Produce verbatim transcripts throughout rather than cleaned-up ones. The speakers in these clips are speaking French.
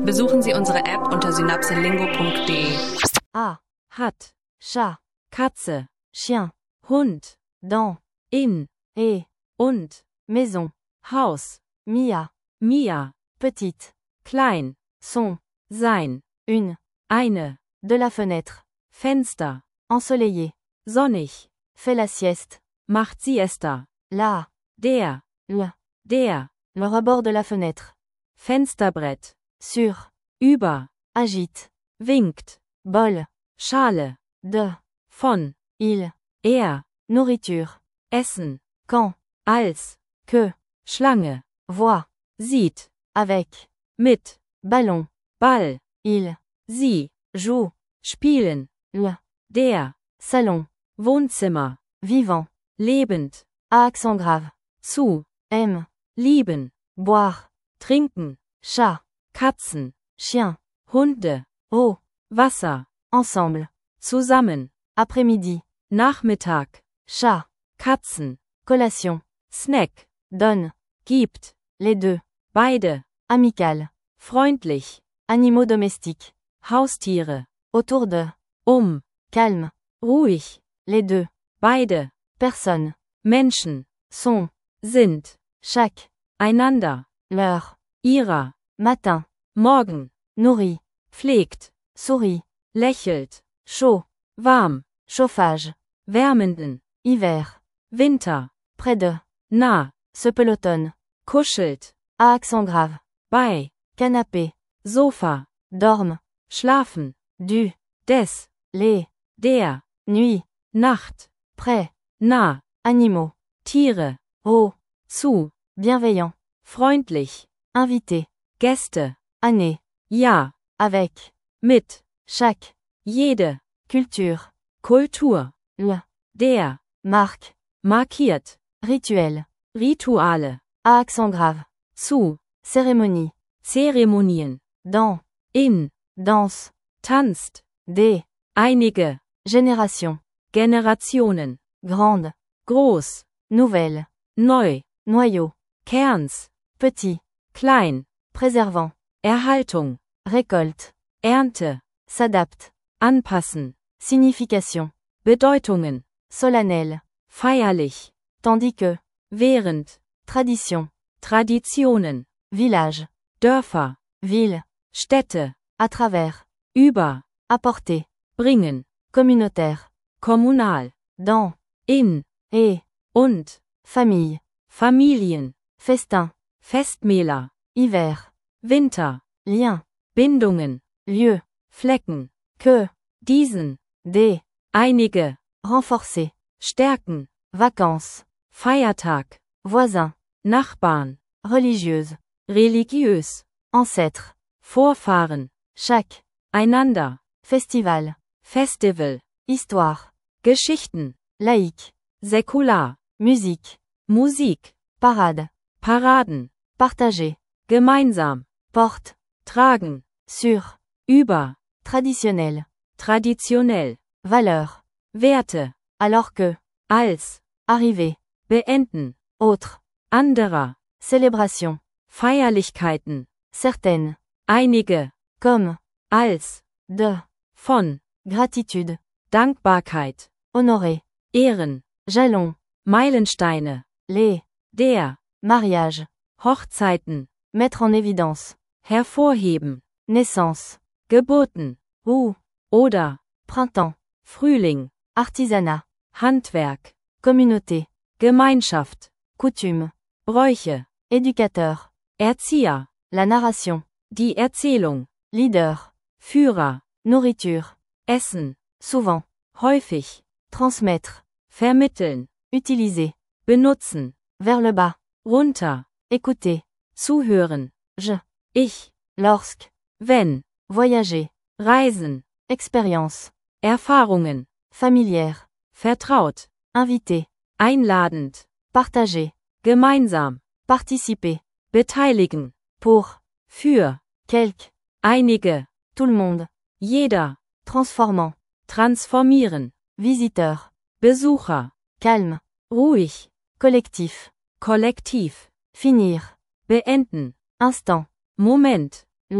Besuchen Sie unsere App unter synapselingo punkt de. A. Hat. Chat. Katze. Chien. Hund. Dans. In. Et. Und. Maison. Haus. Mia. Mia. Petite. Klein. Son. Sein. Une. Eine. De la fenêtre. Fenster. Ensoleillé. Sonnig. Fait la sieste. Macht siesta. La. Der. Le. Der. Le rebord de la fenêtre. Fensterbrett. Sur. Über. Agite. Winkt. Bol. Schale. De. Von. Il. Er. Nourriture. Essen. Quand. Als. Que. Schlange. Voit. Sieht. Avec. Mit. Ballon. Ball. Il. Sie. Joue. Spielen. Le. Der. Salon. Wohnzimmer. Vivant. Lebend. À accent grave. Zu. Aime. Lieben. Boire. Trinken. Chat. Katzen. Chien. Hunde. Eau. Wasser. Ensemble. Zusammen. Après-midi. Nachmittag. Chat. Katzen. Collation. Snack. Donne. Gibt. Les deux. Beide. Amical. Freundlich. Animaux domestiques. Haustiere. Autour de. Um. Calme. Ruhig. Les deux. Beide. Personne. Menschen. Sont. Sind. Chaque. Einander. Leur. Ihrer. Matin. Morgen. Nourrit. Pflegt. Sourit. Lächelt. Chaud. Warm. Chauffage. Wärmenden. Hiver. Winter. Près de. Nah. Se pelotonne. Kuschelt. À accent grave. Bei. Canapé. Sofa. Dorme. Schlafen. Du. Des. Les. Der. Nuit. Nacht. Près. Nah. Animaux. Tiere. Au. Zu. Bienveillant. Freundlich. Invité. Gäste. Année. Ja. Avec. Mit. Chaque. Jede. Culture. Kultur. Le. Der. Marque. Markiert. Rituel. Rituale. À accent grave. Zu. Cérémonie. Zeremonien. Dans. In. Danse. Tanzt. Des. Einige. Génération. Generationen. Grande. Groß. Nouvelle. Neu. Noyau. Kerns. Petit. Klein. Préservant. Erhaltung. Récolte. Ernte. S'adapte. Anpassen. Signification. Bedeutungen. Solennel. Feierlich. Tandis que. Während. Tradition. Traditionen. Village. Dörfer. Ville. Städte. À travers. Über. Apporter. Bringen. Communautaire. Kommunal. Dans. In. Et. Und. Famille. Familien. Festin. Festmähler. Hiver. Winter. Lien. Bindungen. Lieu. Flecken. Que. Diesen. Des. Einige. Renforcer. Stärken. Vacances. Feiertag. Voisin. Nachbarn. Religieuse. Religiös. Ancêtre. Vorfahren. Chaque. Einander. Festival. Festival. Histoire. Geschichten. Laïque. Säkular. Musique. Musik. Parade. Paraden. Partager. Gemeinsam. Porte. Tragen. Sur. Über. Traditionnel. Traditionell. Valeur. Werte. Alors que. Als. Arriver. Beenden. Autre. Anderer. Célébration. Feierlichkeiten. Certaines. Einige. Comme. Als. De. Von. Gratitude. Dankbarkeit. Honorer. Ehren. Jalon. Meilensteine. Les. Der. Mariage. Hochzeiten. Mettre en évidence. Hervorheben. Naissance. Geburten. Ou. Oder. Printemps. Frühling. Artisanat. Handwerk. Communauté. Gemeinschaft. Coutume. Bräuche. Éducateur. Erzieher. La narration. Die Erzählung. Leader. Führer. Nourriture. Essen. Souvent. Häufig. Transmettre. Vermitteln. Utiliser. Benutzen. Vers le bas. Runter. Écouter. Zuhören. Je. Ich. Lorsque. Wenn. Voyager. Reisen. Expérience. Erfahrungen. Familière. Vertraut. Invité. Einladend. Partager. Gemeinsam. Participer. Beteiligen. Pour. Für. Quelque. Einige. Tout le monde. Jeder. Transformant. Transformieren. Visiteur. Besucher. Calme. Ruhig. Collectif. Kollektiv. Finir. Beenden. Instant. Moment. Le.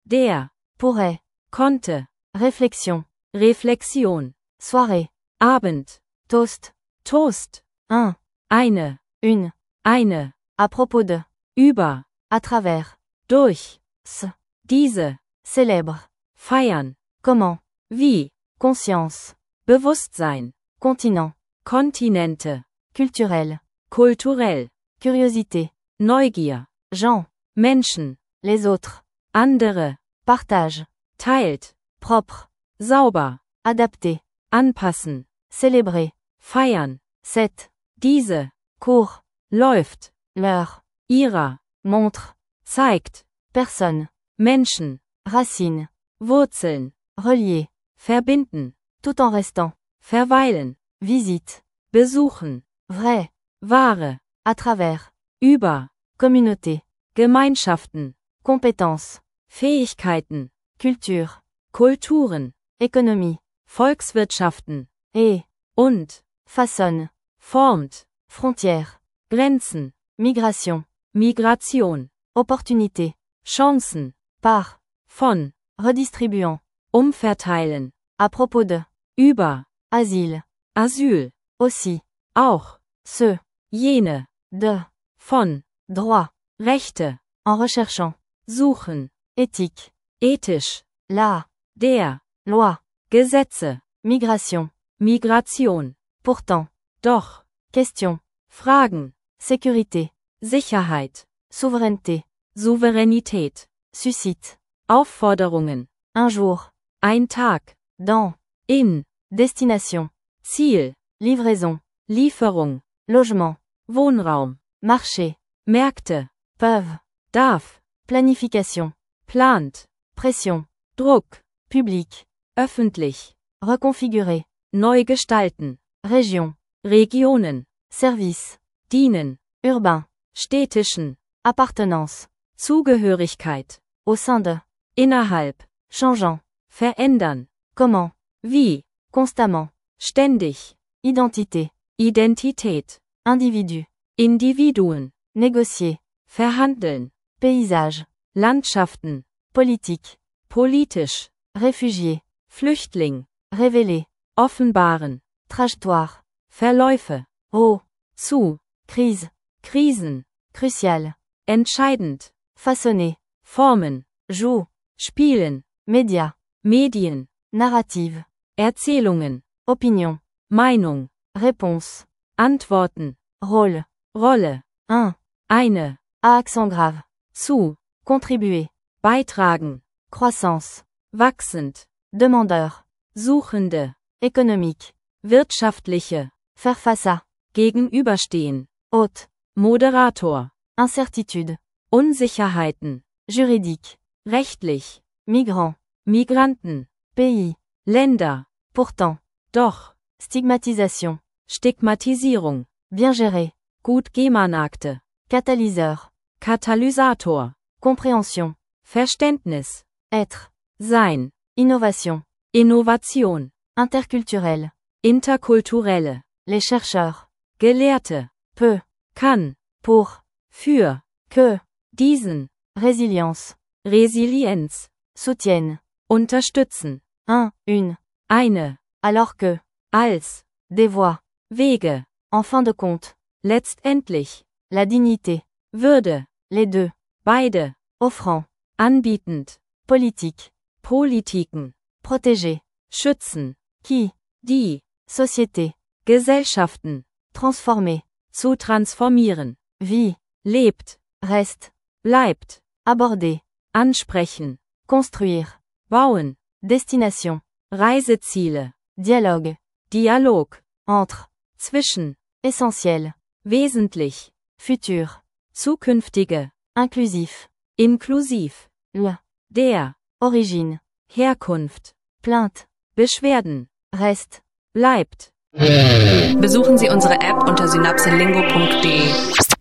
der, pourrait, konnte, réflexion, Reflexion, soirée, Abend, toast, Toast, un, eine, une, eine, à propos de, über, à travers, durch, s, diese, célèbre, feiern, comment, wie, conscience, Bewusstsein, continent, Kontinente, culturel, kulturell, curiosité, Neugier, gens, Menschen, les autres, andere, partage, teilt, propre, sauber, adapté, anpassen, célébrer, feiern, cette, diese, court, läuft, l'heure, ihrer, montre, zeigt, personne, Menschen, racine, Wurzeln, relier, verbinden, tout en restant, verweilen, visite, besuchen, vrai, wahre, à travers, über, communauté, Gemeinschaften, compétences, Fähigkeiten, culture, Kulturen, économie, Volkswirtschaften, et, und, façonne, formt, frontière, Grenzen, migration, Migration, opportunité, Chancen, par, von, redistribuant, umverteilen, à propos de, über, asile, Asyl, aussi, auch, ce, jene, de, von, droit, Rechte, en recherchant, suchen, éthique, ethisch, la, der, loi, Gesetze, migration, Migration, pourtant, doch, question, Fragen, sécurité, Sicherheit, souveraineté, Souveränität, suscite, Aufforderungen, un jour, ein Tag, dans, in, destination, Ziel, livraison, Lieferung, logement, Wohnraum, marché, Märkte, peuvent, darf, planification, plant, pression, Druck, public, öffentlich, reconfigurer, neu gestalten, région, Regionen, service, dienen, urbain, städtischen, appartenance, Zugehörigkeit, au sein de, innerhalb, changeant, verändern, comment, wie, constamment, ständig, identité, Identität, individu, Individuen, négocier, verhandeln, paysage, Landschaften, politique, politisch, réfugié, Flüchtling, révéler, offenbaren, trajectoire, Verläufe, au, zu, crise, Krisen, crucial, entscheidend, façonner, formen, joue, spielen, média, Medien, narrative, Erzählungen, opinion, Meinung, réponse, Antworten, rôle, Rolle, un, eine, à accent grave, zu, contribuer, beitragen, croissance, wachsend, demandeur, Suchende, économique, wirtschaftliche, faire face à, gegenüberstehen, hôte, Moderator, incertitude, Unsicherheiten, juridique, rechtlich, migrant, Migranten, pays, Länder, pourtant, doch, stigmatisation, Stigmatisierung, bien géré, gut gemanagte, catalyseur, Katalysator, compréhension, Verständnis, être, sein, innovation, Innovation, interculturel, interkulturelle, les chercheurs, Gelehrte, peu, kann, pour, für, que, diesen, résilience, Resilienz, soutiennent, unterstützen, un, une, eine, alors que, als, des voies, Wege, en fin de compte, letztendlich, la dignité, Würde, les deux, beide, offrant, anbietend, politique, Politiken, protéger, schützen, qui, die, société, Gesellschaften, transformer, zu transformieren, vie, lebt, reste, bleibt, aborder, ansprechen, construire, bauen, destination, Reiseziele, dialogue, Dialog, entre, zwischen, essentiel, wesentlich, futur, zukünftige, inclusif, inklusiv, le, der, origine, Herkunft, plainte, Beschwerden, reste. bleibt. Besuchen Sie unsere App unter synapselingo punkt de.